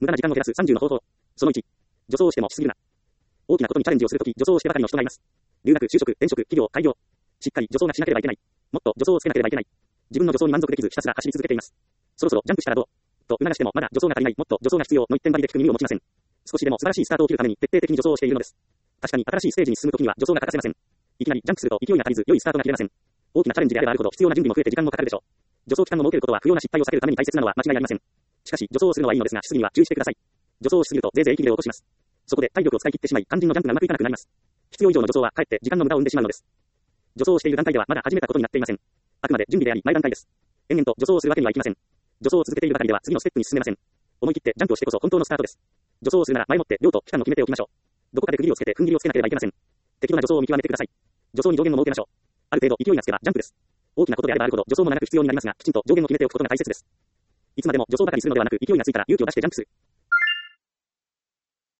無駄な時間を減らす30の方法。その1。助走をしてもしすぎるな。大きなことにチャレンジをするとき、助走をしてばかりの人がいます。留学、就職、転職、企業、開業。しっかり助走がしなければいけない。もっと助走をつけなければいけない。自分の助走に満足できずひたすら走り続けています。そろそろジャンプしたらどうと促してもまだ助走が足りない。もっと助走が必要の一点張りで聞く耳を持ちません。少しでも素晴らしいスタートを切るために徹底的に助走をしているのです。確かに新しいステージに進むときには助走が欠かせません。いきなりジャンプすると勢いが足りず良いスタートが切れません。大きなチャレンジであればあるほど必要な準備も増えて時間もかかるでしょう。助走期間を設けることは不要な失敗を避けるために大切なのは間違いありません。しかし助走をするのはいいのですがしすぎには注意してください。助走をしすぎるとぜいぜい息切れを起こします。そこで体力を使い切ってしまい肝心のジャンプがうまくいかなくなります。必要以上の助走はかえって時間の無駄を生んでしまうのです。助走をしている段階ではまだ始めたことになっていません。あくまで準備であり前段階です。延々と助走をするわけにはいきません。助走を続けているばかりでは次のステップに進めません。思い切ってジャンプをしてこそ本当のスタートです。助走をするなら前もって量と期間を決めておきましょう。どこかで区切りをつけて踏ん切りをつけなければいけません。適度な助走を見極めてください。助走に上限を設けましょう。ある程度勢いがつけばジャンプです。大きなことであればあるほど助走も長く必要になりますが、きちんと上限を決めておくことが大切です。いつまでも助走ばかりするのではなく勢いがついたら勇気を出してジャンプする。